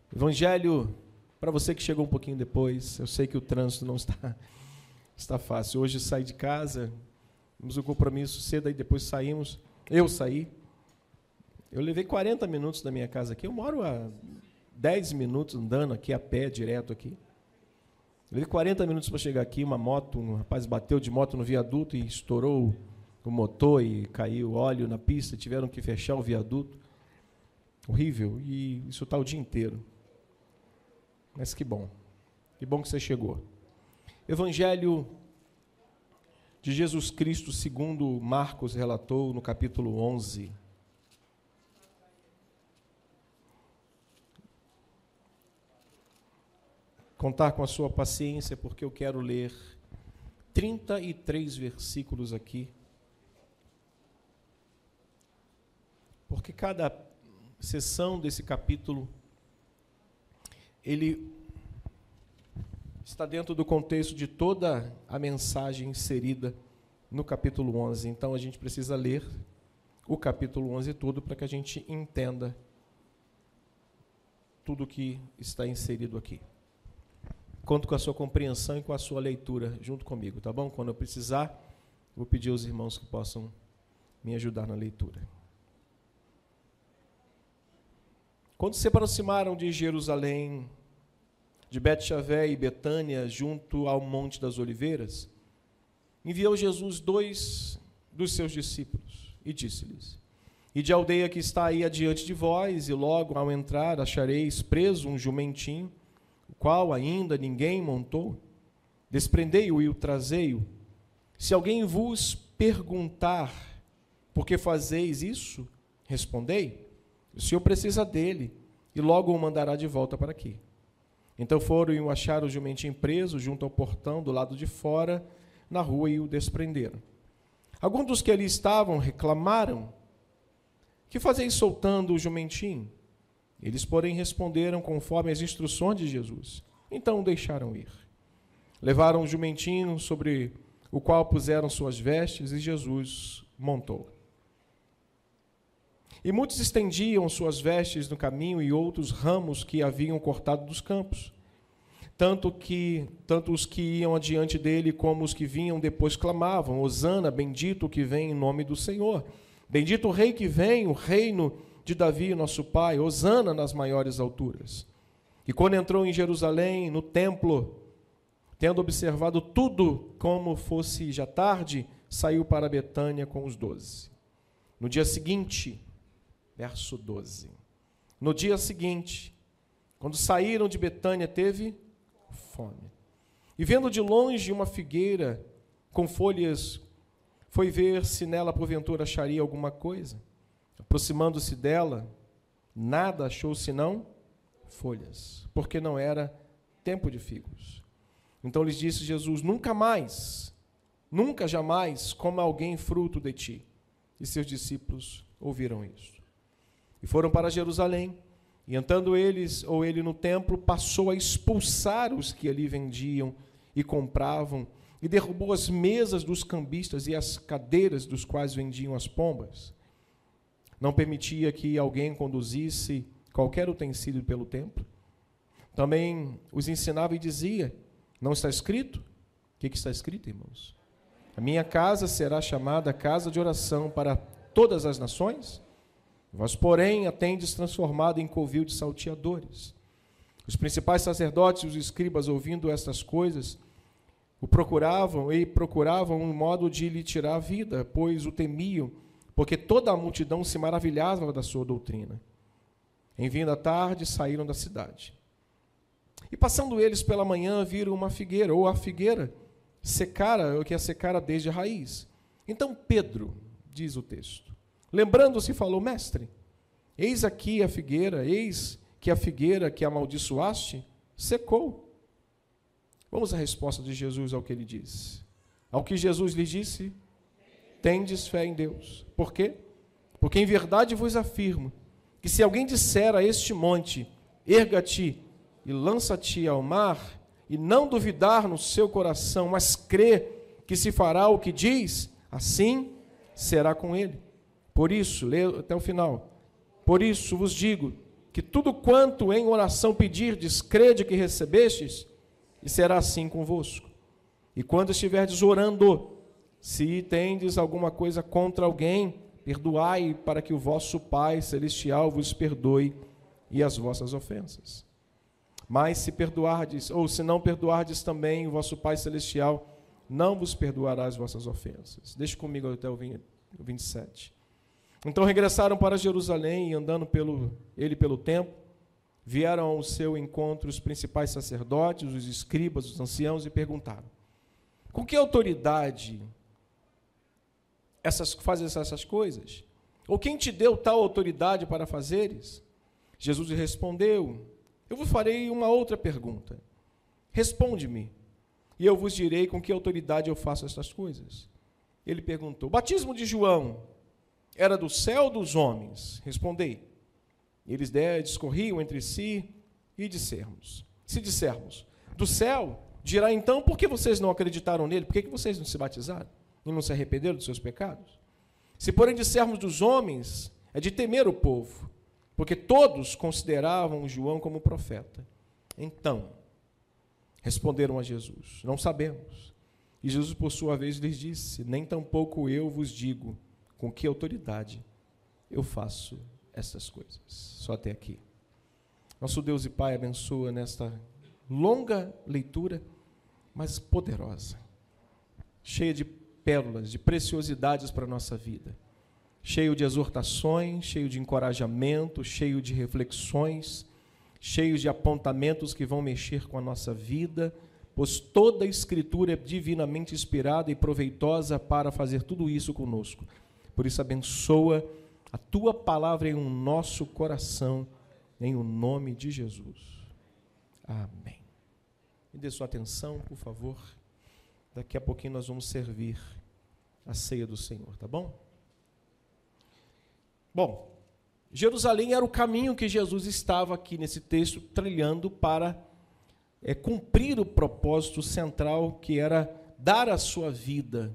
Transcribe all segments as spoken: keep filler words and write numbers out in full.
Evangelho, para você que chegou um pouquinho depois, eu sei que o trânsito não está, está fácil. Hoje saí de casa, temos um compromisso cedo, aí depois saímos, eu saí. Eu levei quarenta minutos da minha casa aqui, eu moro a dez minutos andando aqui a pé, direto aqui. Eu levei quarenta minutos para chegar aqui, uma moto, um rapaz bateu de moto no viaduto e estourou o motor e caiu óleo na pista, tiveram que fechar o viaduto. Horrível, e isso está o dia inteiro. Mas que bom, que bom que você chegou. Evangelho de Jesus Cristo, segundo Marcos relatou no capítulo onze. Contar com a sua paciência, porque eu quero ler trinta e três versículos aqui. Porque cada sessão desse capítulo, ele está dentro do contexto de toda a mensagem inserida no capítulo onze. Então, a gente precisa ler o capítulo onze todo para que a gente entenda tudo que está inserido aqui. Conto com a sua compreensão e com a sua leitura junto comigo, tá bom? Quando eu precisar, vou pedir aos irmãos que possam me ajudar na leitura. Quando se aproximaram de Jerusalém, de Bet-Xavé e Betânia, junto ao Monte das Oliveiras, enviou Jesus dois dos seus discípulos e disse-lhes: Ide à aldeia que está aí adiante de vós, e logo ao entrar achareis preso um jumentinho, o qual ainda ninguém montou. Desprendei-o e o trazei-o. Se alguém vos perguntar por que fazeis isso, respondei: o Senhor precisa dele, e logo o mandará de volta para aqui. Então foram e o acharam o jumentinho preso junto ao portão do lado de fora, na rua, e o desprenderam. Alguns dos que ali estavam reclamaram: que fazeis soltando o jumentinho? Eles, porém, responderam conforme as instruções de Jesus. Então o deixaram ir. Levaram o jumentinho, sobre o qual puseram suas vestes, e Jesus montou. E muitos estendiam suas vestes no caminho e outros ramos que haviam cortado dos campos. Tanto que tanto os que iam adiante dele como os que vinham depois clamavam: Hosana, bendito o que vem em nome do Senhor. Bendito o rei que vem, o reino de Davi, nosso pai. Hosana nas maiores alturas. E quando entrou em Jerusalém, no templo, tendo observado tudo como fosse já tarde, saiu para Betânia com os doze. No dia seguinte, verso doze. No dia seguinte, quando saíram de Betânia, teve fome. E vendo de longe uma figueira com folhas, foi ver se nela porventura acharia alguma coisa. Aproximando-se dela, nada achou senão folhas, porque não era tempo de figos. Então lhes disse Jesus: nunca mais, nunca jamais coma alguém fruto de ti. E seus discípulos ouviram isso. E foram para Jerusalém, e entrando eles, ou ele no templo, passou a expulsar os que ali vendiam e compravam, e derrubou as mesas dos cambistas e as cadeiras dos quais vendiam as pombas. Não permitia que alguém conduzisse qualquer utensílio pelo templo. Também os ensinava e dizia: não está escrito? O que, que está escrito, irmãos? A minha casa será chamada casa de oração para todas as nações? Vós, porém, a tendes transformado em covil de salteadores. Os principais sacerdotes e os escribas, ouvindo estas coisas, o procuravam e procuravam um modo de lhe tirar a vida, pois o temiam, porque toda a multidão se maravilhava da sua doutrina. Em vindo a tarde, saíram da cidade. E passando eles pela manhã, viram uma figueira, ou a figueira secara, o que a secara desde a raiz. Então Pedro, diz o texto, lembrando-se, falou: mestre, eis aqui a figueira, eis que a figueira que amaldiçoaste secou. Vamos à resposta de Jesus ao que ele disse. Ao que Jesus lhe disse: tendes fé em Deus. Por quê? Porque em verdade vos afirmo que se alguém disser a este monte: erga-te e lança-te ao mar, e não duvidar no seu coração, mas crer que se fará o que diz, assim será com ele. Por isso, lê até o final. Por isso vos digo que tudo quanto em oração pedirdes, crede que recebestes, e será assim convosco. E quando estiverdes orando, se tendes alguma coisa contra alguém, perdoai, para que o vosso Pai Celestial vos perdoe e as vossas ofensas. Mas se perdoardes, ou se não perdoardes também, o vosso Pai Celestial não vos perdoará as vossas ofensas. Deixe comigo até o vinte e sete. Então regressaram para Jerusalém, e andando pelo, ele pelo templo, vieram ao seu encontro os principais sacerdotes, os escribas, os anciãos, e perguntaram: com que autoridade essas, fazes essas coisas? Ou quem te deu tal autoridade para fazeres? Jesus lhe respondeu: eu vos farei uma outra pergunta. Responde-me, e eu vos direi com que autoridade eu faço estas coisas. Ele perguntou: o batismo de João era do céu ou dos homens? Respondei. Eles discorriam entre si e dissermos. Se dissermos, do céu, dirá então, por que vocês não acreditaram nele? Por que vocês não se batizaram e não se arrependeram dos seus pecados? Se, porém, dissermos dos homens, é de temer o povo, porque todos consideravam João como profeta. Então, responderam a Jesus: não sabemos. E Jesus, por sua vez, lhes disse: nem tampouco eu vos digo com que autoridade eu faço essas coisas. Só até aqui. Nosso Deus e Pai, abençoa nesta longa leitura, mas poderosa, cheia de pérolas, de preciosidades para a nossa vida, cheio de exortações, cheio de encorajamento, cheio de reflexões, cheio de apontamentos que vão mexer com a nossa vida, pois toda a Escritura é divinamente inspirada e proveitosa para fazer tudo isso conosco. Por isso, abençoa a Tua palavra em um nosso coração, em o nome de Jesus. Amém. Me dê sua atenção, por favor. Daqui a pouquinho nós vamos servir a ceia do Senhor, tá bom? Bom, Jerusalém era o caminho que Jesus estava aqui nesse texto trilhando para é, cumprir o propósito central, que era dar a sua vida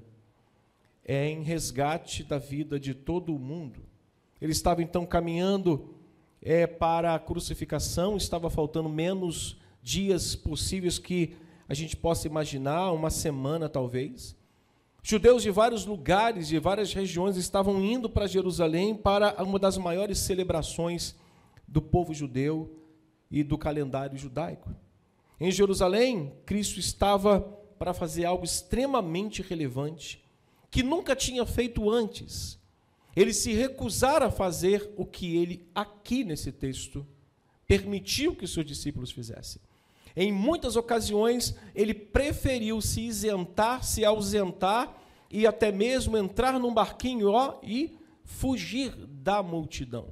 é, em resgate da vida de todo o mundo. Ele estava então caminhando é, para a crucificação, estava faltando menos dias possíveis que a gente possa imaginar, uma semana talvez. Judeus de vários lugares, de várias regiões, estavam indo para Jerusalém para uma das maiores celebrações do povo judeu e do calendário judaico. Em Jerusalém, Cristo estava para fazer algo extremamente relevante, que nunca tinha feito antes. Ele se recusara a fazer o que ele, aqui nesse texto, permitiu que os seus discípulos fizessem. Em muitas ocasiões, ele preferiu se isentar, se ausentar e até mesmo entrar num barquinho ó, e fugir da multidão.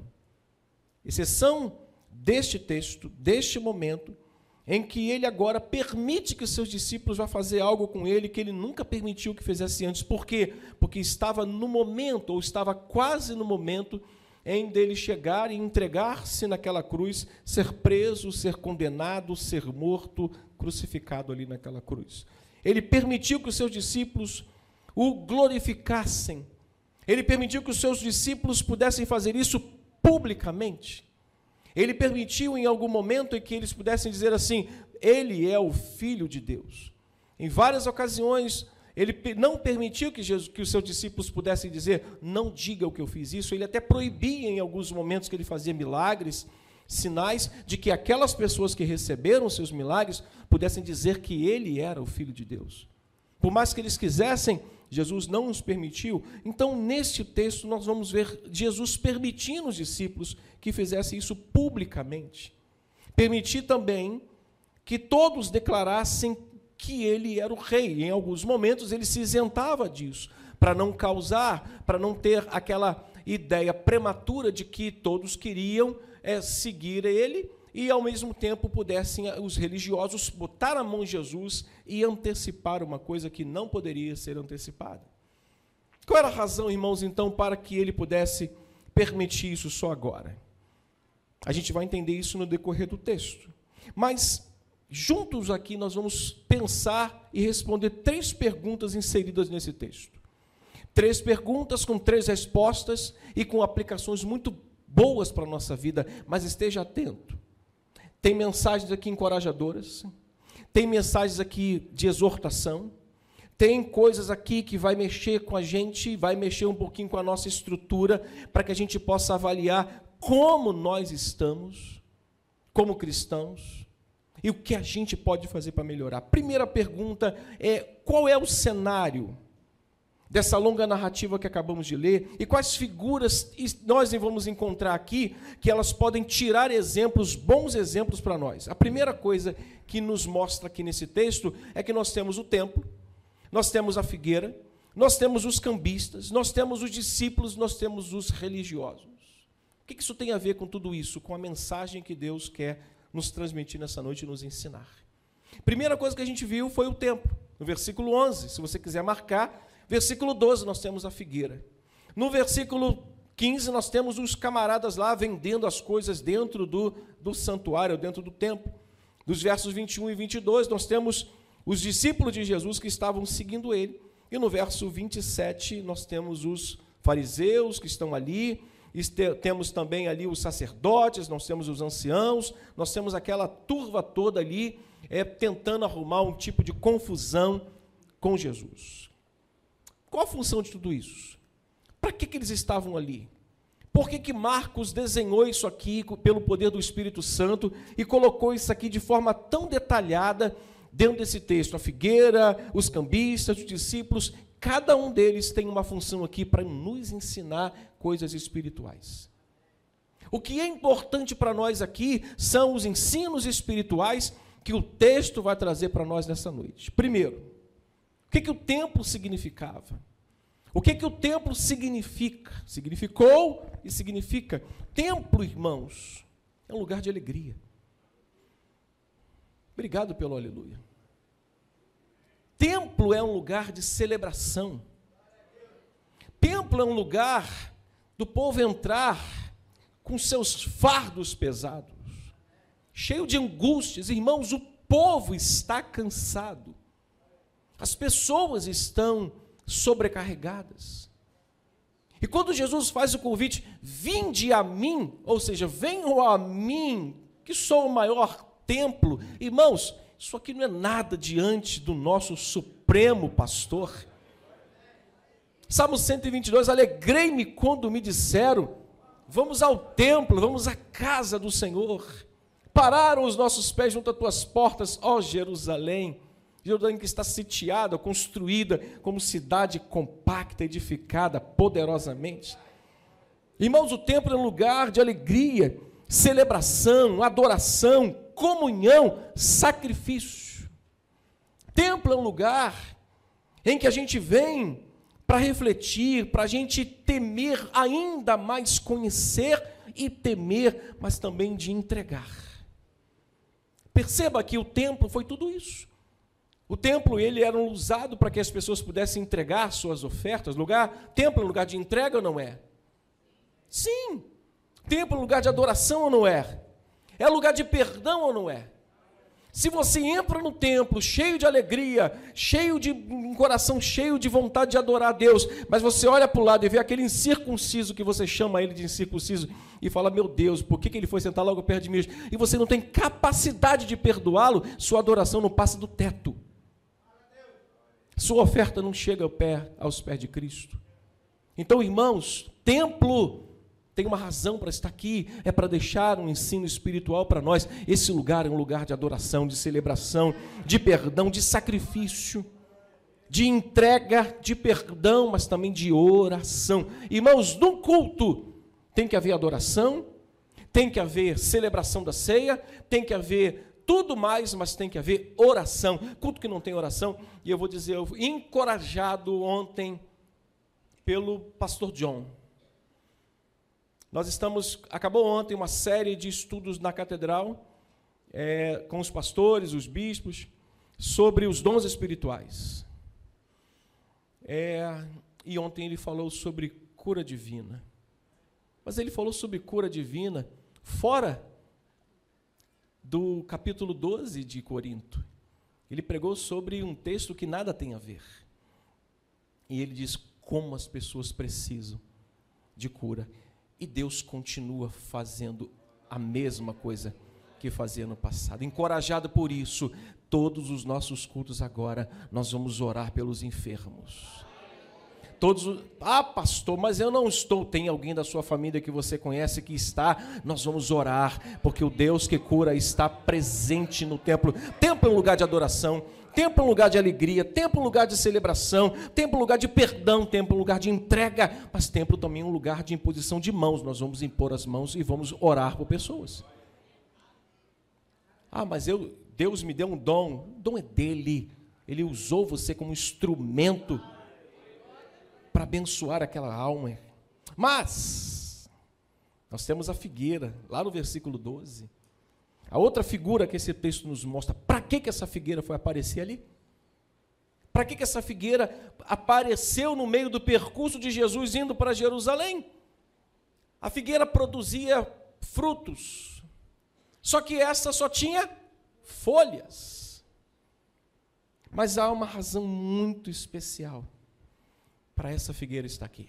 Exceção deste texto, deste momento, em que ele agora permite que os seus discípulos vá fazer algo com ele que ele nunca permitiu que fizesse antes. Por quê? Porque estava no momento, ou estava quase no momento, em dele chegar e entregar-se naquela cruz, ser preso, ser condenado, ser morto, crucificado ali naquela cruz. Ele permitiu que os seus discípulos o glorificassem. Ele permitiu que os seus discípulos pudessem fazer isso publicamente. Ele permitiu em algum momento em que eles pudessem dizer assim: ele é o Filho de Deus. Em várias ocasiões, ele não permitiu que, Jesus, que os seus discípulos pudessem dizer: não diga o que eu fiz isso. Ele até proibia em alguns momentos que ele fazia milagres, sinais de que aquelas pessoas que receberam os seus milagres pudessem dizer que ele era o Filho de Deus. Por mais que eles quisessem, Jesus não nos permitiu. Então, neste texto, nós vamos ver Jesus permitindo os discípulos que fizessem isso publicamente. Permitir também que todos declarassem que ele era o rei. Em alguns momentos, ele se isentava disso, para não causar, para não ter aquela ideia prematura de que todos queriam é, seguir ele e, ao mesmo tempo, pudessem os religiosos botar a mão em Jesus e antecipar uma coisa que não poderia ser antecipada. Qual era a razão, irmãos, então, para que ele pudesse permitir isso só agora? A gente vai entender isso no decorrer do texto. Mas, juntos aqui, nós vamos pensar e responder três perguntas inseridas nesse texto. Três perguntas com três respostas e com aplicações muito boas para a nossa vida, mas esteja atento. Tem mensagens aqui encorajadoras, tem mensagens aqui de exortação, tem coisas aqui que vai mexer com a gente, vai mexer um pouquinho com a nossa estrutura, para que a gente possa avaliar como nós estamos, como cristãos, e o que a gente pode fazer para melhorar. Primeira pergunta é: qual é o cenário dessa longa narrativa que acabamos de ler, e quais figuras nós vamos encontrar aqui, que elas podem tirar exemplos, bons exemplos para nós. A primeira coisa que nos mostra aqui nesse texto é que nós temos o templo, nós temos a figueira, nós temos os cambistas, nós temos os discípulos, nós temos os religiosos. O que isso tem a ver com tudo isso? Com a mensagem que Deus quer nos transmitir nessa noite e nos ensinar. Primeira coisa que a gente viu foi o templo, no versículo onze, se você quiser marcar. Versículo doze, nós temos a figueira. No versículo quinze, nós temos os camaradas lá vendendo as coisas dentro do, do santuário, dentro do templo. Dos versos vinte e um e vinte e dois, nós temos os discípulos de Jesus que estavam seguindo ele. E no verso vinte e sete, nós temos os fariseus que estão ali, temos também ali os sacerdotes, nós temos os anciãos, nós temos aquela turva toda ali, é, tentando arrumar um tipo de confusão com Jesus. Qual a função de tudo isso? Para que, que eles estavam ali? Por que, que Marcos desenhou isso aqui pelo poder do Espírito Santo e colocou isso aqui de forma tão detalhada dentro desse texto? A figueira, os cambistas, os discípulos, cada um deles tem uma função aqui para nos ensinar coisas espirituais. O que é importante para nós aqui são os ensinos espirituais que o texto vai trazer para nós nessa noite. Primeiro, o que, que o templo significava? O que, que o templo significa? Significou e significa. Templo, irmãos, é um lugar de alegria. Obrigado pelo aleluia. Templo é um lugar de celebração. Templo é um lugar do povo entrar com seus fardos pesados, cheio de angústias. Irmãos, o povo está cansado. As pessoas estão sobrecarregadas. E quando Jesus faz o convite, vinde a mim, ou seja, venham a mim, que sou o maior templo, irmãos, isso aqui não é nada diante do nosso supremo pastor. Salmo cento e vinte e dois, alegrei-me quando me disseram, vamos ao templo, vamos à casa do Senhor. Pararam os nossos pés junto às tuas portas, ó Jerusalém. Jerusalém que está sitiada, construída como cidade compacta, edificada poderosamente. Irmãos, o templo é um lugar de alegria, celebração, adoração, comunhão, sacrifício. Templo é um lugar em que a gente vem para refletir, para a gente temer ainda mais, conhecer e temer, mas também de entregar. Perceba que o templo foi tudo isso. O templo, ele era usado para que as pessoas pudessem entregar suas ofertas. Lugar, templo é lugar de entrega ou não é? Sim. Templo é lugar de adoração ou não é? É lugar de perdão ou não é? Se você entra no templo cheio de alegria, cheio de um coração cheio de vontade de adorar a Deus, mas você olha para o lado e vê aquele incircunciso que você chama ele de incircunciso e fala, meu Deus, por que, que ele foi sentar logo perto de mim? E você não tem capacidade de perdoá-lo, sua adoração não passa do teto. Sua oferta não chega ao pé, aos pés de Cristo. Então, irmãos, templo tem uma razão para estar aqui, é para deixar um ensino espiritual para nós. Esse lugar é um lugar de adoração, de celebração, de perdão, de sacrifício, de entrega, de perdão, mas também de oração. Irmãos, num culto tem que haver adoração, tem que haver celebração da ceia, tem que haver tudo mais, mas tem que haver oração. Culto que não tem oração, e eu vou dizer, eu fui encorajado ontem pelo pastor John. Nós estamos, acabou ontem uma série de estudos na catedral, é, com os pastores, os bispos, sobre os dons espirituais. É, e ontem ele falou sobre cura divina. Mas ele falou sobre cura divina fora do capítulo doze de Corinto. Ele pregou sobre um texto que nada tem a ver. E ele diz como as pessoas precisam de cura. E Deus continua fazendo a mesma coisa que fazia no passado. Encorajado por isso, todos os nossos cultos agora, nós vamos orar pelos enfermos. Todos os... Ah, pastor, mas eu não estou. Tem alguém da sua família que você conhece que está? Nós vamos orar, porque o Deus que cura está presente no templo. Templo é um lugar de adoração, templo é um lugar de alegria, templo é um lugar de celebração, templo é um lugar de perdão, templo é um lugar de entrega, mas templo também é um lugar de imposição de mãos. Nós vamos impor as mãos e vamos orar por pessoas. Ah, mas eu, Deus me deu um dom. O dom é dele. Ele usou você como instrumento para abençoar aquela alma. Mas nós temos a figueira, lá no versículo doze. A outra figura que esse texto nos mostra. Para que, que essa figueira foi aparecer ali? Para que, que essa figueira apareceu no meio do percurso de Jesus indo para Jerusalém? A figueira produzia frutos, só que essa só tinha folhas. Mas há uma razão muito especial para essa figueira estar aqui.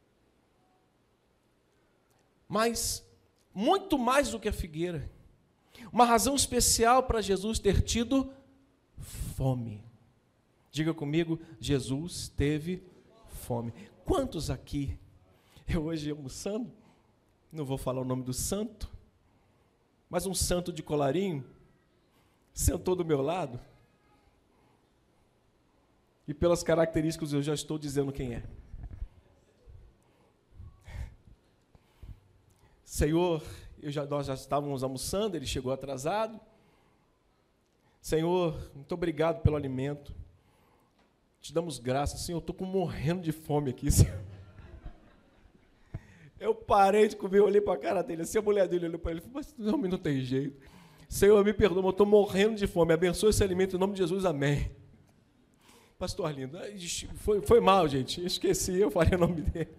Mas, muito mais do que a figueira, uma razão especial para Jesus ter tido fome. Diga comigo, Jesus teve fome. Quantos aqui, eu hoje almoçando, não vou falar o nome do santo, mas um santo de colarinho, sentou do meu lado, e pelas características eu já estou dizendo quem é. Senhor, eu já, nós já estávamos almoçando, ele chegou atrasado. Senhor, muito obrigado pelo alimento. Te damos graças. Senhor, eu estou morrendo de fome aqui, Senhor. Eu parei de comer, eu olhei para a cara dele, assim, a mulher dele olhou para ele e falou, mas não, não tem jeito. Senhor, me perdoa, eu estou morrendo de fome. Abençoe esse alimento em nome de Jesus, amém. Pastor Arlindo, foi, foi mal, gente, esqueci, eu falei o nome dele.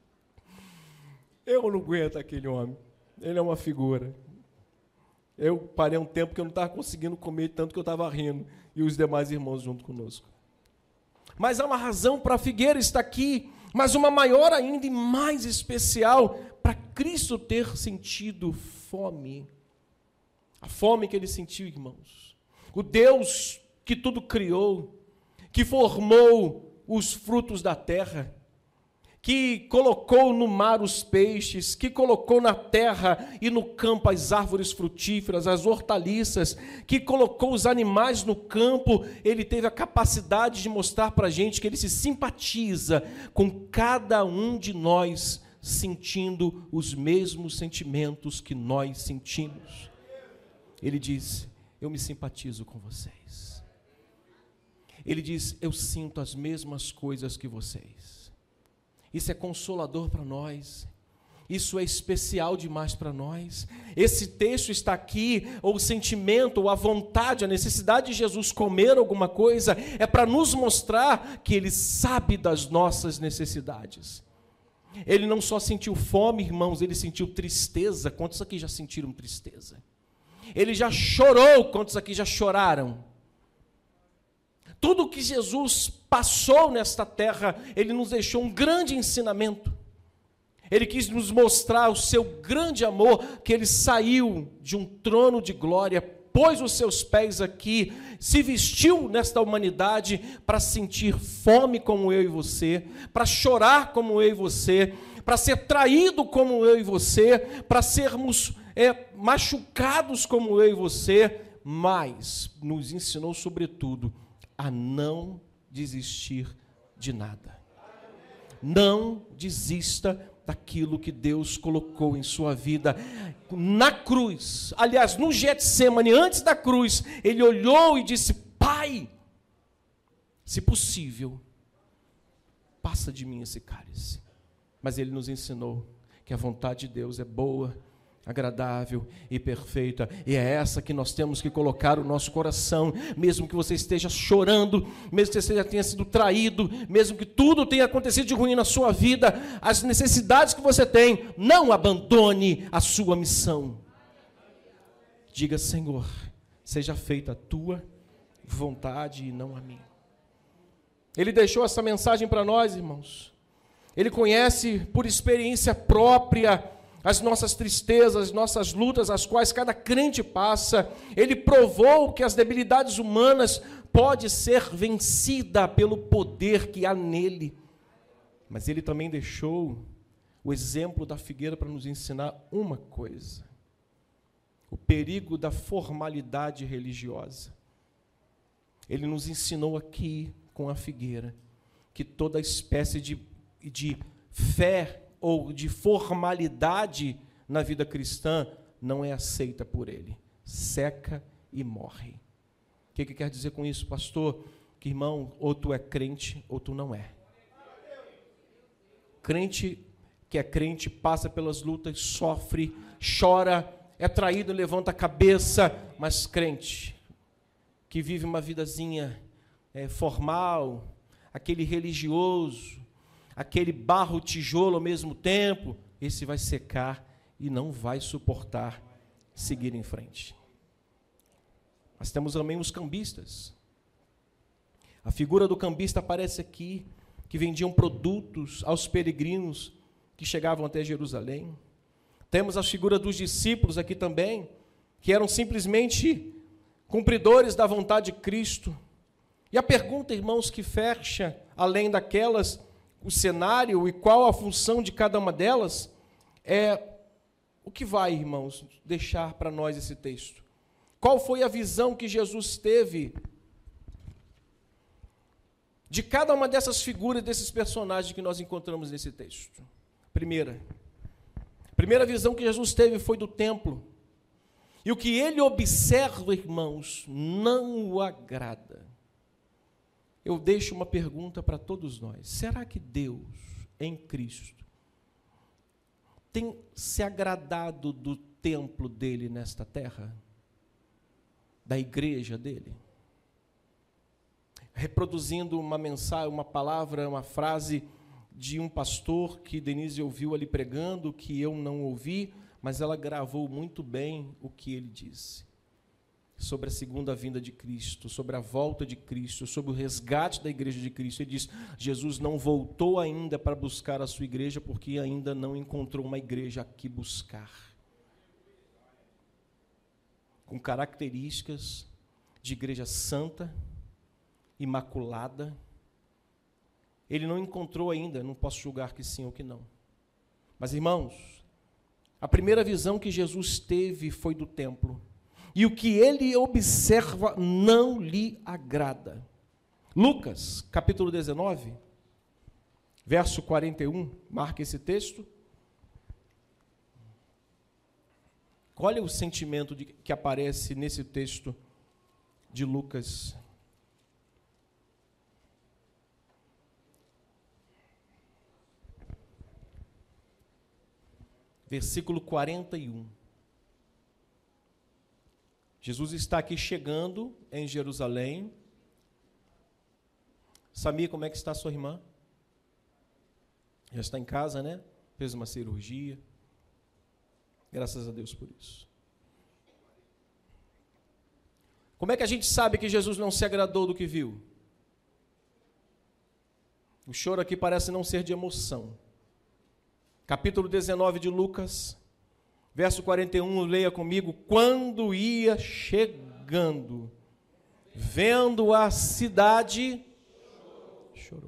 Eu não aguento aquele homem, ele é uma figura. Eu parei um tempo que eu não estava conseguindo comer, tanto que eu estava rindo, e os demais irmãos junto conosco. Mas há uma razão para a figueira estar aqui, mas uma maior ainda e mais especial, para Cristo ter sentido fome. A fome que ele sentiu, irmãos. O Deus que tudo criou, que formou os frutos da terra, que colocou no mar os peixes, que colocou na terra e no campo as árvores frutíferas, as hortaliças, que colocou os animais no campo, ele teve a capacidade de mostrar para a gente que ele se simpatiza com cada um de nós, sentindo os mesmos sentimentos que nós sentimos. Ele diz, eu me simpatizo com vocês. Ele diz, eu sinto as mesmas coisas que vocês. Isso é consolador para nós, isso é especial demais para nós. Esse texto está aqui, ou o sentimento, ou a vontade, a necessidade de Jesus comer alguma coisa, é para nos mostrar que Ele sabe das nossas necessidades. Ele não só sentiu fome, irmãos, Ele sentiu tristeza. Quantos aqui já sentiram tristeza? Ele já chorou, quantos aqui já choraram? Tudo que Jesus passou nesta terra, Ele nos deixou um grande ensinamento. Ele quis nos mostrar o seu grande amor, que Ele saiu de um trono de glória, pôs os seus pés aqui, se vestiu nesta humanidade para sentir fome como eu e você, para chorar como eu e você, para ser traído como eu e você, para sermos é, machucados como eu e você, mas nos ensinou sobretudo a não desistir de nada. Não desista daquilo que Deus colocou em sua vida. Na cruz, aliás, no Getsêmani, antes da cruz, ele olhou e disse, Pai, se possível, passa de mim esse cálice. Mas ele nos ensinou que a vontade de Deus é boa, agradável e perfeita, e é essa que nós temos que colocar o nosso coração, mesmo que você esteja chorando, mesmo que você tenha sido traído, mesmo que tudo tenha acontecido de ruim na sua vida, as necessidades que você tem, não abandone a sua missão. Diga, Senhor, seja feita a tua vontade e não a minha. Ele deixou essa mensagem para nós, irmãos. Ele conhece por experiência própria as nossas tristezas, as nossas lutas, as quais cada crente passa. Ele provou que as debilidades humanas podem ser vencidas pelo poder que há nele. Mas ele também deixou o exemplo da figueira para nos ensinar uma coisa: o perigo da formalidade religiosa. Ele nos ensinou aqui com a figueira que toda espécie de, de fé ou de formalidade na vida cristã não é aceita por ele, seca e morre. O que, que quer dizer com isso, pastor? Que, irmão, ou tu é crente ou tu não é. Crente que é crente passa pelas lutas, sofre, chora, é traído, levanta a cabeça, mas crente que vive uma vidazinha é, formal, aquele religioso, aquele barro tijolo ao mesmo tempo, esse vai secar e não vai suportar seguir em frente. Nós temos também os cambistas. A figura do cambista aparece aqui, que vendiam produtos aos peregrinos que chegavam até Jerusalém. Temos a figura dos discípulos aqui também, que eram simplesmente cumpridores da vontade de Cristo. E a pergunta, irmãos, que fecha, além daquelas, o cenário e qual a função de cada uma delas, é o que vai, irmãos, deixar para nós esse texto? Qual foi a visão que Jesus teve de cada uma dessas figuras, desses personagens que nós encontramos nesse texto? Primeira, a primeira visão que Jesus teve foi do templo. E o que ele observa, irmãos, não o agrada. Eu deixo uma pergunta para todos nós: será que Deus, em Cristo, tem se agradado do templo dele nesta terra? Da igreja dele? Reproduzindo uma mensagem, uma palavra, uma frase de um pastor que Denise ouviu ali pregando, que eu não ouvi, mas ela gravou muito bem o que ele disse sobre a segunda vinda de Cristo, sobre a volta de Cristo, sobre o resgate da igreja de Cristo. Ele diz: Jesus não voltou ainda para buscar a sua igreja, porque ainda não encontrou uma igreja a que buscar, com características de igreja santa, imaculada. Ele não encontrou ainda, não posso julgar que sim ou que não. Mas, irmãos, a primeira visão que Jesus teve foi do templo. E o que ele observa não lhe agrada. Lucas, capítulo dezenove, verso quarenta e um, marca esse texto. Olha o sentimento de, que aparece nesse texto de Lucas. Versículo quarenta e um. Jesus está aqui chegando em Jerusalém. Samir, como é que está a sua irmã? Já está em casa, né? Fez uma cirurgia. Graças a Deus por isso. Como é que a gente sabe que Jesus não se agradou do que viu? O choro aqui parece não ser de emoção. Capítulo dezenove de Lucas, verso quarenta e um, leia comigo. Quando ia chegando, vendo a cidade, chorou.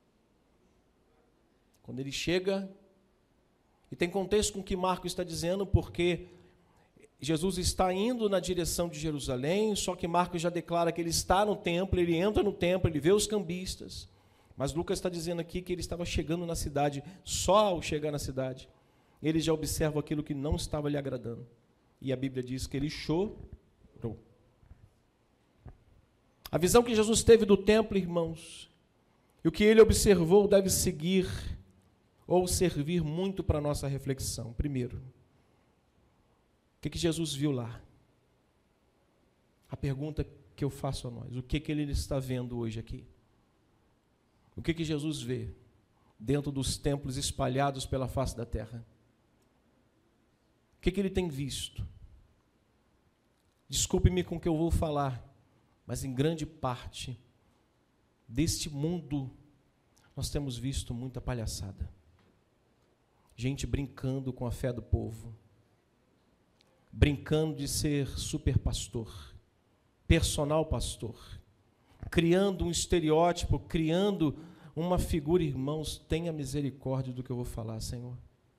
Quando ele chega, e tem contexto com o que Marcos está dizendo, porque Jesus está indo na direção de Jerusalém, só que Marcos já declara que ele está no templo, ele entra no templo, ele vê os cambistas. Mas Lucas está dizendo aqui que ele estava chegando na cidade. Só ao chegar na cidade, ele já observa aquilo que não estava lhe agradando. E a Bíblia diz que ele chorou. A visão que Jesus teve do templo, irmãos, e o que ele observou deve seguir ou servir muito para a nossa reflexão. Primeiro, o que, que Jesus viu lá? A pergunta que eu faço a nós: o que, que ele está vendo hoje aqui? O que, que Jesus vê dentro dos templos espalhados pela face da terra? O que, que ele tem visto? Desculpe-me com o que eu vou falar, mas em grande parte deste mundo nós temos visto muita palhaçada. Gente brincando com a fé do povo, brincando de ser super pastor, personal pastor, criando um estereótipo, criando uma figura. Irmãos, tenha misericórdia do que eu vou falar, Senhor.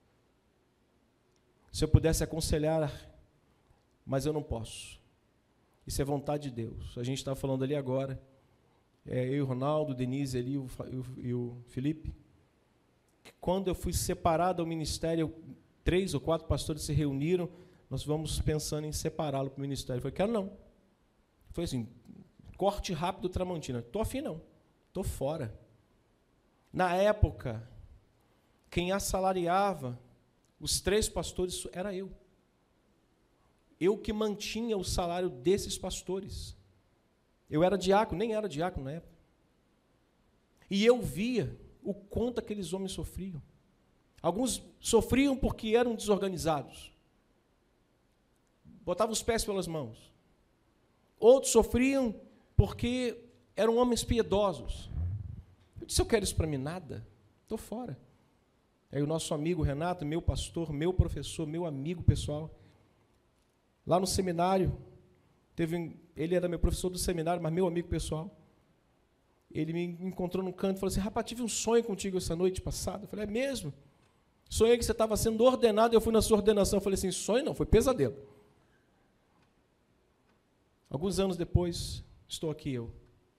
Se eu pudesse aconselhar, mas eu não posso. Isso é vontade de Deus. A gente está falando ali agora, é, eu e o Ronaldo, o Denise ali o, o, e o Felipe, que quando eu fui separado ao ministério, três ou quatro pastores se reuniram, nós vamos pensando em separá-lo para o ministério. Eu falei, quero não. Foi assim, corte rápido Tramontina. Estou afim não, estou fora. Na época, quem assalariava os três pastores era eu. Eu que mantinha o salário desses pastores. Eu era diácono, nem era diácono na época. E eu via o quanto aqueles homens sofriam. Alguns sofriam porque eram desorganizados. Botavam os pés pelas mãos. Outros sofriam porque eram homens piedosos. Eu disse, eu quero isso para mim, nada. Estou fora. Aí o nosso amigo Renato, meu pastor, meu professor, meu amigo pessoal, lá no seminário, teve, ele era meu professor do seminário, mas meu amigo pessoal, ele me encontrou num canto e falou assim, rapaz, tive um sonho contigo essa noite passada. Eu falei, é mesmo? Sonhei que você estava sendo ordenado, e eu fui na sua ordenação. Eu falei assim, sonho não, foi pesadelo. Alguns anos depois, estou aqui eu.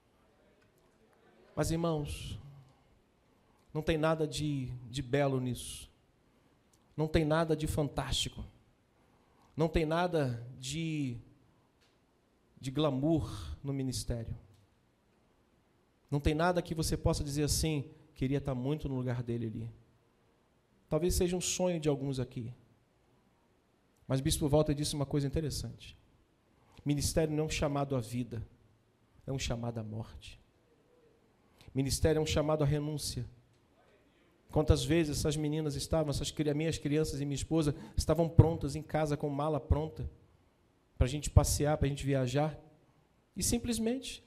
Mas, irmãos, não tem nada de, de belo nisso. Não tem nada de fantástico. Não tem nada de, de glamour no ministério. Não tem nada que você possa dizer assim, queria estar muito no lugar dele ali. Talvez seja um sonho de alguns aqui. Mas Bispo Walter disse uma coisa interessante. Ministério não é um chamado à vida, é um chamado à morte. Ministério é um chamado à renúncia. Quantas vezes essas meninas estavam, essas minhas crianças e minha esposa, estavam prontas em casa, com mala pronta, para a gente passear, para a gente viajar, e simplesmente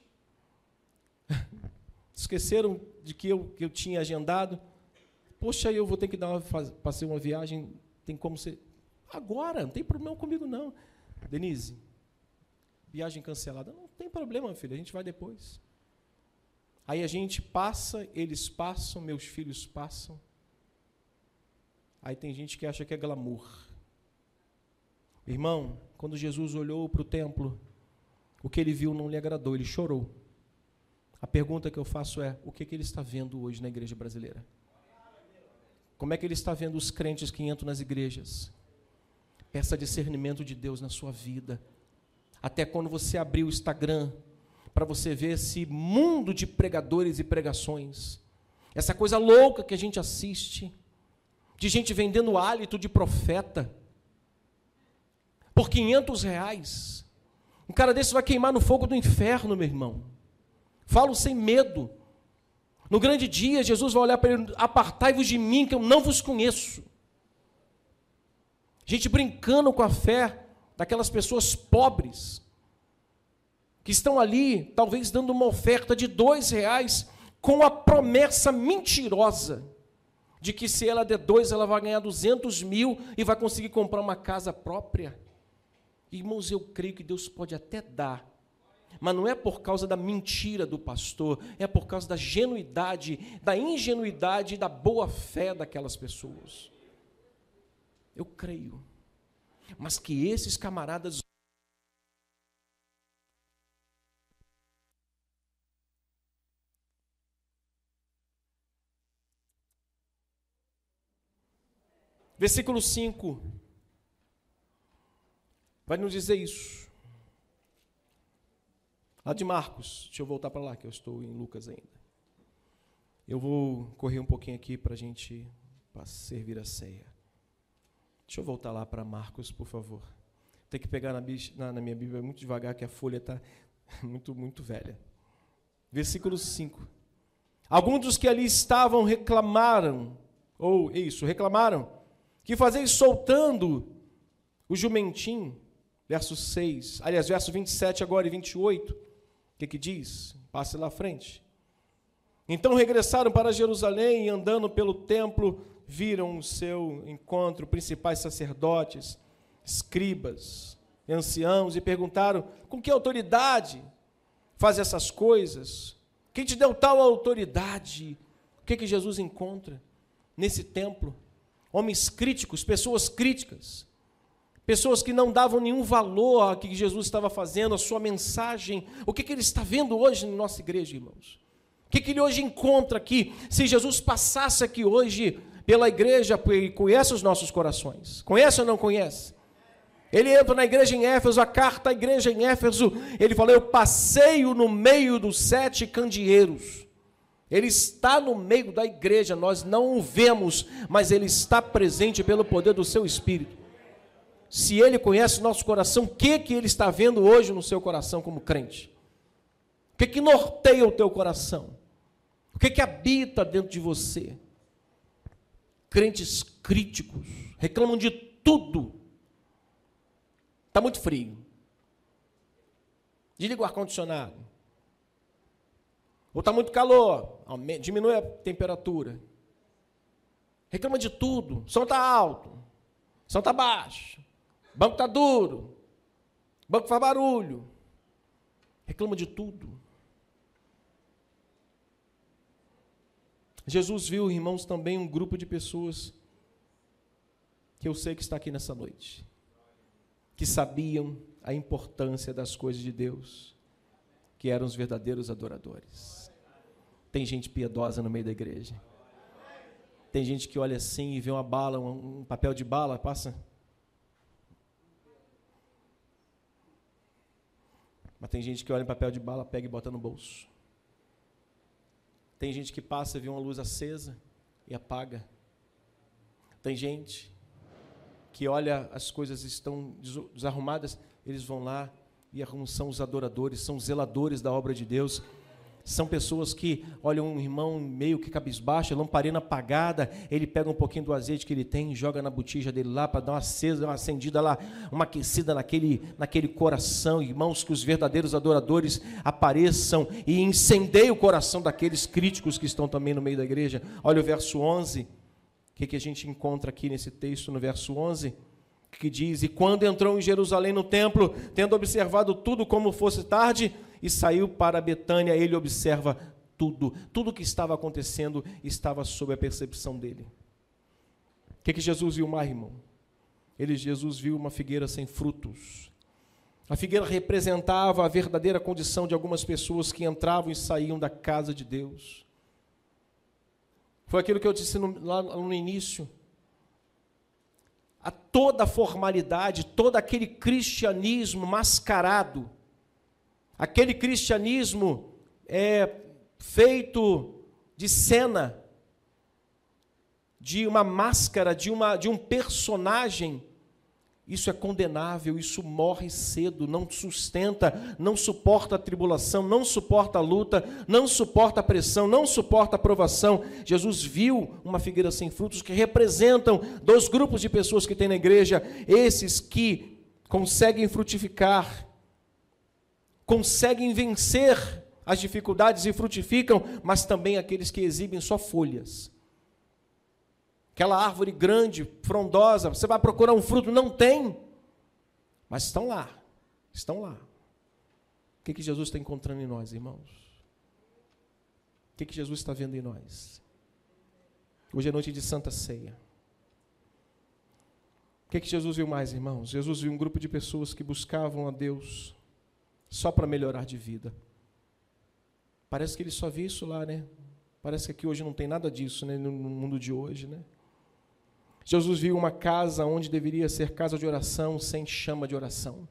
esqueceram de que eu, que eu tinha agendado. Poxa, eu vou ter que dar uma, fazer uma viagem, tem como ser... Agora, não tem problema comigo, não. Denise, viagem cancelada. Não tem problema, filha, a gente vai depois. Aí a gente passa, eles passam, meus filhos passam. Aí tem gente que acha que é glamour. Irmão, quando Jesus olhou para o templo, o que ele viu não lhe agradou, ele chorou. A pergunta que eu faço é, o que, que ele está vendo hoje na igreja brasileira? Como é que ele está vendo os crentes que entram nas igrejas? Peça discernimento de Deus na sua vida. Até quando você abrir o Instagram, para você ver esse mundo de pregadores e pregações, essa coisa louca que a gente assiste, de gente vendendo hálito de profeta, por quinhentos reais, um cara desse vai queimar no fogo do inferno, meu irmão. Falo sem medo. No grande dia, Jesus vai olhar para ele, apartai-vos de mim, que eu não vos conheço. Gente brincando com a fé daquelas pessoas pobres, que estão ali, talvez dando uma oferta de dois reais, com a promessa mentirosa de que se ela der dois, ela vai ganhar duzentos mil e vai conseguir comprar uma casa própria. Irmãos, eu creio que Deus pode até dar, mas não é por causa da mentira do pastor, é por causa da genuidade, da ingenuidade e da boa fé daquelas pessoas. Eu creio, mas que esses camaradas versículo cinco, vai nos dizer isso. Lá de Marcos, deixa eu voltar para lá, que eu estou em Lucas ainda. Eu vou correr um pouquinho aqui para a gente servir a ceia. Deixa eu voltar lá para Marcos, por favor. Tem que pegar na, na, na minha Bíblia muito devagar, que a folha está muito, muito velha. Versículo cinco. Alguns dos que ali estavam reclamaram, ou isso, reclamaram, que fazeis soltando o jumentim, verso seis, aliás, verso vinte e sete agora e vinte e oito, o que que diz? Passe lá à frente. Então regressaram para Jerusalém e, andando pelo templo, viram o seu encontro principais sacerdotes, escribas, anciãos, e perguntaram: com que autoridade faz essas coisas? Quem te deu tal autoridade? O que, que Jesus encontra nesse templo? Homens críticos, pessoas críticas, pessoas que não davam nenhum valor ao que Jesus estava fazendo, a sua mensagem. O que, que ele está vendo hoje na nossa igreja, irmãos? O que, que ele hoje encontra aqui? Se Jesus passasse aqui hoje pela igreja, ele conhece os nossos corações. Conhece ou não conhece? Ele entra na igreja em Éfeso, a carta à igreja em Éfeso, ele fala: eu passeio no meio dos sete candeeiros. Ele está no meio da igreja, nós não o vemos, mas ele está presente pelo poder do seu Espírito. Se ele conhece o nosso coração, o que, que ele está vendo hoje no seu coração como crente? O que, que norteia o teu coração? O que, que habita dentro de você? Crentes críticos, reclamam de tudo. Está muito frio. Desliga o ar-condicionado. Ou está muito calor, diminui a temperatura. Reclama de tudo. O som está alto, o som está baixo, o banco está duro, o banco faz barulho. Reclama de tudo. Jesus viu, irmãos, também um grupo de pessoas que eu sei que está aqui nessa noite, que sabiam a importância das coisas de Deus, que eram os verdadeiros adoradores. Tem gente piedosa no meio da igreja. Tem gente que olha assim e vê uma bala, um, um papel de bala, passa. Mas tem gente que olha um papel de bala, pega e bota no bolso. Tem gente que passa e vê uma luz acesa e apaga. Tem gente que olha, as coisas estão desarrumadas, eles vão lá e arrumam, são os adoradores, são os zeladores da obra de Deus. São pessoas que olham um irmão meio que cabisbaixo, lamparina apagada, ele pega um pouquinho do azeite que ele tem e joga na botija dele lá para dar uma acesa, uma acendida lá, uma aquecida naquele, naquele coração. Irmãos, que os verdadeiros adoradores apareçam e incendeiem o coração daqueles críticos que estão também no meio da igreja. Olha o verso onze, o que, que a gente encontra aqui nesse texto, no verso onze, que diz: e quando entrou em Jerusalém no templo, tendo observado tudo como fosse tarde, e saiu para Betânia, ele observa tudo, tudo o que estava acontecendo estava sob a percepção dele. O que, que Jesus viu mais, irmão? Ele, Jesus viu uma figueira sem frutos. A figueira representava a verdadeira condição de algumas pessoas que entravam e saíam da casa de Deus. Foi aquilo que eu disse no, lá no início. A toda a formalidade, todo aquele cristianismo mascarado, aquele cristianismo é feito de cena, de uma máscara, de, uma, de um personagem, isso é condenável, isso morre cedo, não sustenta, não suporta a tribulação, não suporta a luta, não suporta a pressão, não suporta a provação. Jesus viu uma figueira sem frutos que representam dois grupos de pessoas que tem na igreja: esses que conseguem frutificar, conseguem vencer as dificuldades e frutificam, mas também aqueles que exibem só folhas. Aquela árvore grande, frondosa, você vai procurar um fruto, não tem, mas estão lá, estão lá. O que, que Jesus está encontrando em nós, irmãos? O que, que Jesus está vendo em nós? Hoje é noite de Santa Ceia. O que, que Jesus viu mais, irmãos? Jesus viu um grupo de pessoas que buscavam a Deus só para melhorar de vida. Parece que ele só viu isso lá, né? Parece que aqui hoje não tem nada disso, né? No mundo de hoje, né? Jesus viu uma casa onde deveria ser casa de oração, sem chama de oração.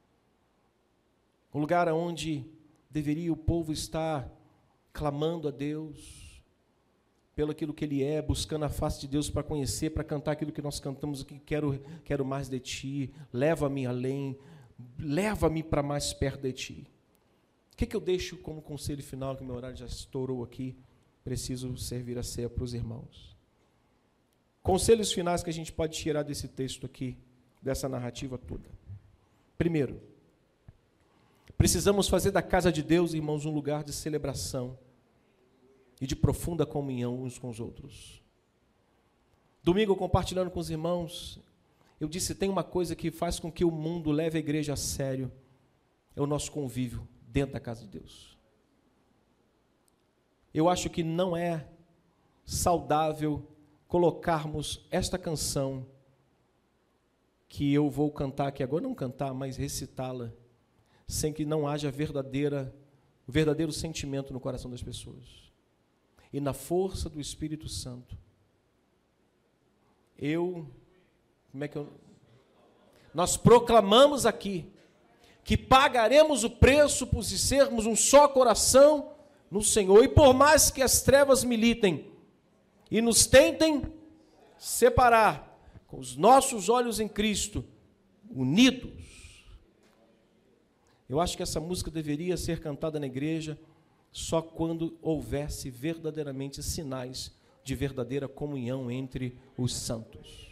Um lugar onde deveria o povo estar clamando a Deus, pelo aquilo que Ele é, buscando a face de Deus para conhecer, para cantar aquilo que nós cantamos aqui: quero, quero mais de Ti, leva-me além, leva-me para mais perto de Ti. O que, que eu deixo como conselho final, que meu horário já estourou aqui, preciso servir a ceia para os irmãos. Conselhos finais que a gente pode tirar desse texto aqui, dessa narrativa toda. Primeiro, precisamos fazer da casa de Deus, irmãos, um lugar de celebração. e de profunda comunhão uns com os outros. Domingo, compartilhando com os irmãos, eu disse, tem uma coisa que faz com que o mundo leve a igreja a sério, é o nosso convívio dentro da casa de Deus. Eu acho que não é saudável colocarmos esta canção que eu vou cantar aqui agora, não cantar, mas recitá-la, sem que não haja verdadeira, verdadeiro sentimento no coração das pessoas. E na força do Espírito Santo, eu, como é que eu... Nós proclamamos aqui que pagaremos o preço por sermos um só coração no Senhor, e por mais que as trevas militem e nos tentem separar, com os nossos olhos em Cristo, unidos. Eu acho que essa música deveria ser cantada na igreja só quando houvesse verdadeiramente sinais de verdadeira comunhão entre os santos.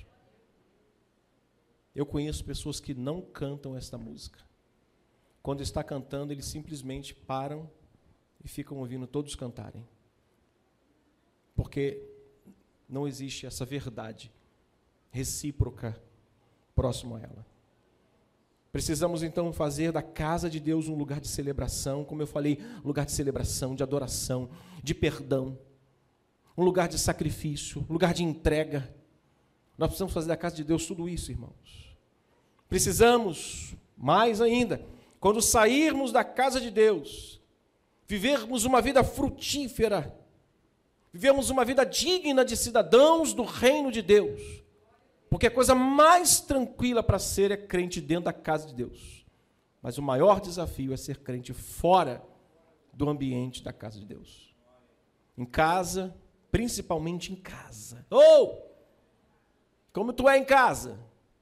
Eu conheço pessoas que não cantam esta música. Quando está cantando, eles simplesmente param e ficam ouvindo todos cantarem. Porque não existe essa verdade recíproca próximo a ela. Precisamos então fazer da casa de Deus um lugar de celebração, como eu falei, um lugar de celebração, de adoração, de perdão, um lugar de sacrifício, um lugar de entrega. Nós precisamos fazer da casa de Deus tudo isso, irmãos. Precisamos, mais ainda, quando sairmos da casa de Deus, vivermos uma vida frutífera, vivermos uma vida digna de cidadãos do reino de Deus. Porque a coisa mais tranquila para ser é crente dentro da casa de Deus. Mas o maior desafio é ser crente fora do ambiente da casa de Deus. Em casa, principalmente em casa. Oh! Como tu é em casa?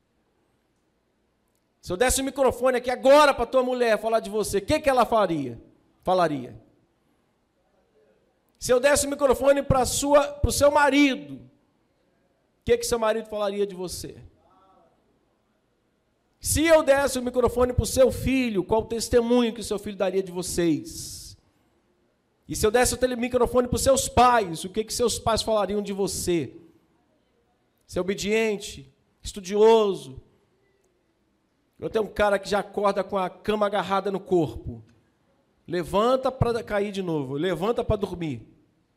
Se eu desse o microfone aqui agora para tua mulher falar de você, o que, que ela faria? Falaria. Se eu desse o microfone para o seu marido, o que, que seu marido falaria de você? Se eu desse o microfone para o seu filho, qual o testemunho que o seu filho daria de vocês? E se eu desse o microfone para os seus pais, o que, que seus pais falariam de você? Você é obediente, estudioso. Eu tenho um cara que já acorda com a cama agarrada no corpo. Levanta para cair de novo, levanta para dormir.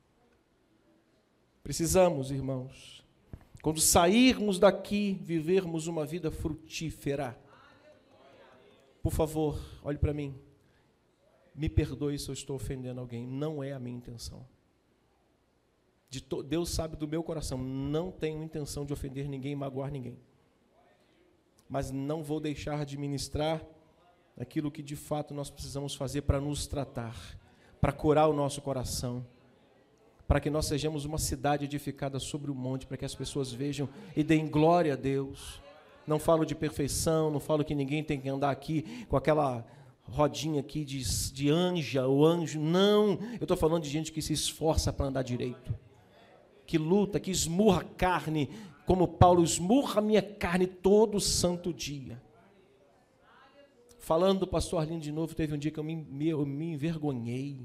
Precisamos, irmãos, quando sairmos daqui, vivermos uma vida frutífera. Por favor, olhe para mim. Me perdoe se eu estou ofendendo alguém. Não é a minha intenção. De to... Deus sabe do meu coração. Não tenho intenção de ofender ninguém, magoar ninguém. Mas não vou deixar de ministrar aquilo que de fato nós precisamos fazer para nos tratar, para curar o nosso coração, para que nós sejamos uma cidade edificada sobre o monte, para que as pessoas vejam e deem glória a Deus. Não falo de perfeição, não falo que ninguém tem que andar aqui com aquela rodinha aqui de, de anja ou anjo, não. Eu estou falando de gente que se esforça para andar direito, que luta, que esmurra a carne, como Paulo esmurra a minha carne todo santo dia. Falando do pastor Arlindo de novo, teve um dia que eu me, me, eu me envergonhei.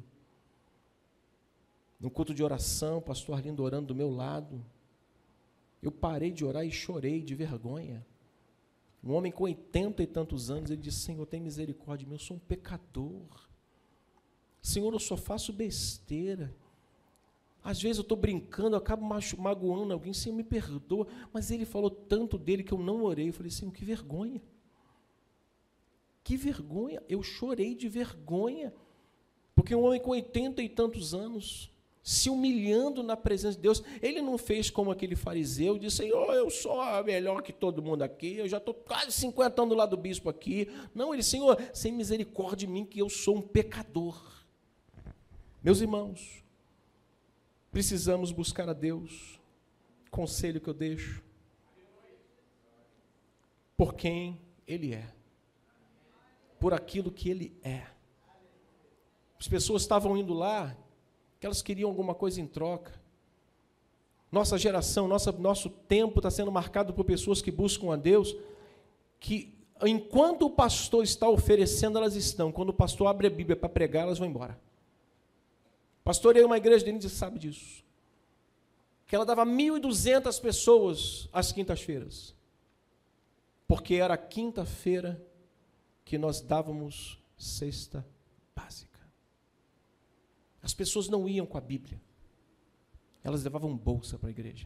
No culto de oração, o pastor Arlindo orando do meu lado, eu parei de orar e chorei de vergonha. Um homem com oitenta e tantos anos, ele disse, Senhor, tem misericórdia de mim, eu sou um pecador. Senhor, eu só faço besteira. Às vezes eu estou brincando, eu acabo magoando alguém, Senhor, me perdoa. Mas ele falou tanto dele que eu não orei. Eu falei, Senhor, que vergonha. Que vergonha. Eu chorei de vergonha. Porque um homem com oitenta e tantos anos, se humilhando na presença de Deus, ele não fez como aquele fariseu, disse, Senhor, eu sou melhor que todo mundo aqui, eu já estou quase cinquenta anos do lado do bispo aqui. Não, ele, Senhor, sem misericórdia de mim, que eu sou um pecador. Meus irmãos, precisamos buscar a Deus. Conselho que eu deixo. Por quem Ele é. Por aquilo que Ele é. As pessoas estavam indo lá, que elas queriam alguma coisa em troca. Nossa geração, nossa, nosso tempo está sendo marcado por pessoas que buscam a Deus, que enquanto o pastor está oferecendo, elas estão. Quando o pastor abre a Bíblia para pregar, elas vão embora. Pastorei uma igreja, Denise sabe disso. Que ela dava mil e duzentas pessoas às quintas-feiras. Porque era a quinta-feira que nós dávamos cesta básica. As pessoas não iam com a Bíblia. Elas levavam bolsa para a igreja.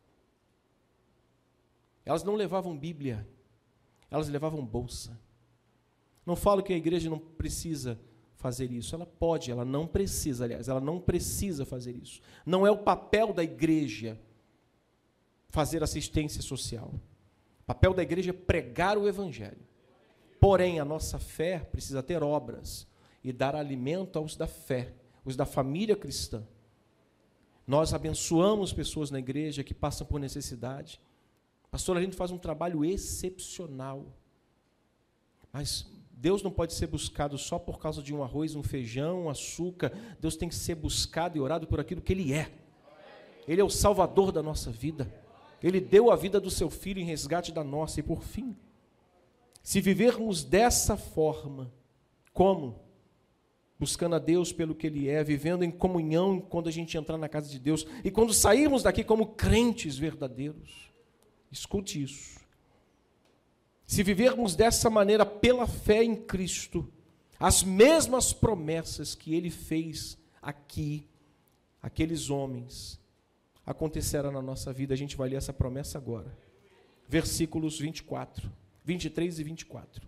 Elas não levavam Bíblia. Elas levavam bolsa. Não falo que a igreja não precisa fazer isso. Ela pode, ela não precisa, aliás, ela não precisa fazer isso. Não é o papel da igreja fazer assistência social. O papel da igreja é pregar o evangelho. Porém, a nossa fé precisa ter obras e dar alimento aos da fé, os da família cristã. Nós abençoamos pessoas na igreja que passam por necessidade. Pastor, a gente faz um trabalho excepcional. Mas Deus não pode ser buscado só por causa de um arroz, um feijão, um açúcar. Deus tem que ser buscado e orado por aquilo que Ele é. Ele é o Salvador da nossa vida. Ele deu a vida do seu Filho em resgate da nossa. E por fim, se vivermos dessa forma, como? Buscando a Deus pelo que Ele é, vivendo em comunhão quando a gente entrar na casa de Deus, e quando sairmos daqui como crentes verdadeiros, escute isso. Se vivermos dessa maneira pela fé em Cristo, as mesmas promessas que Ele fez aqui, aqueles homens, acontecerá na nossa vida. A gente vai ler essa promessa agora. Versículos vinte e quatro, vinte e três e vinte e quatro.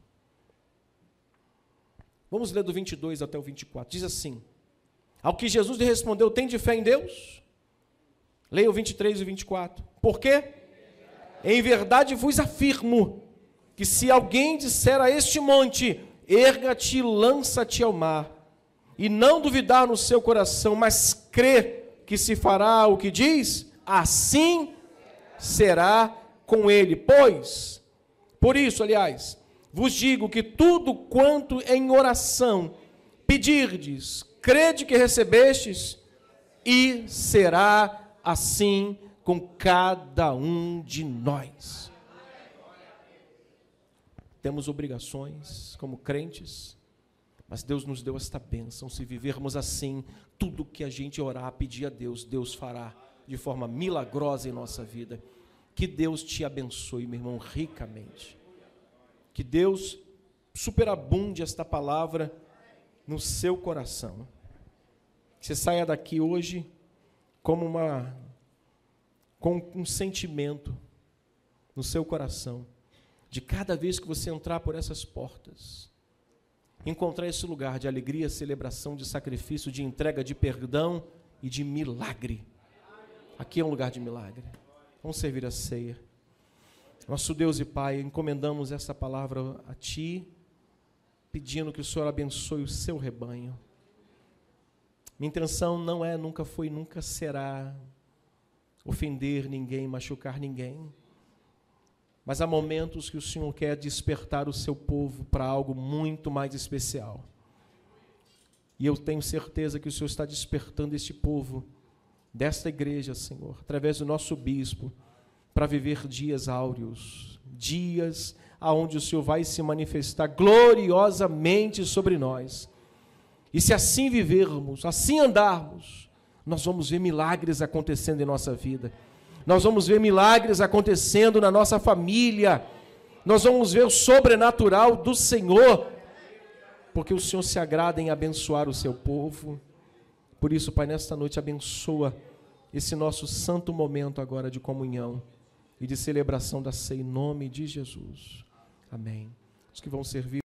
Vamos ler do vinte e dois até o vinte e quatro. Diz assim: ao que Jesus lhe respondeu, tem de fé em Deus? Leia o vinte e três e vinte e quatro. Por quê? Em verdade vos afirmo, que se alguém disser a este monte, erga-te e lança-te ao mar, e não duvidar no seu coração, mas crer que se fará o que diz, assim será com ele. Pois, por isso, aliás, vos digo que tudo quanto em oração pedirdes, crede que recebestes, e será assim com cada um de nós. Temos obrigações como crentes, mas Deus nos deu esta bênção. Se vivermos assim, tudo que a gente orar, pedir a Deus, Deus fará de forma milagrosa em nossa vida. Que Deus te abençoe, meu irmão, ricamente. Que Deus superabunde esta palavra no seu coração. Que você saia daqui hoje como uma, com um sentimento no seu coração, de cada vez que você entrar por essas portas, encontrar esse lugar de alegria, celebração, de sacrifício, de entrega, de perdão e de milagre. Aqui é um lugar de milagre. Vamos servir a ceia. Nosso Deus e Pai, encomendamos essa palavra a Ti, pedindo que o Senhor abençoe o seu rebanho. Minha intenção não é, nunca foi, nunca será ofender ninguém, machucar ninguém. Mas há momentos que o Senhor quer despertar o seu povo para algo muito mais especial. E eu tenho certeza que o Senhor está despertando este povo, desta igreja, Senhor, através do nosso bispo, para viver dias áureos, dias aonde o Senhor vai se manifestar gloriosamente sobre nós. E se assim vivermos, assim andarmos, nós vamos ver milagres acontecendo em nossa vida. Nós vamos ver milagres acontecendo na nossa família. Nós vamos ver o sobrenatural do Senhor, porque o Senhor se agrada em abençoar o seu povo. Por isso, Pai, nesta noite abençoa esse nosso santo momento agora de comunhão e de celebração da ceia em nome de Jesus. Amém. Os que vão servir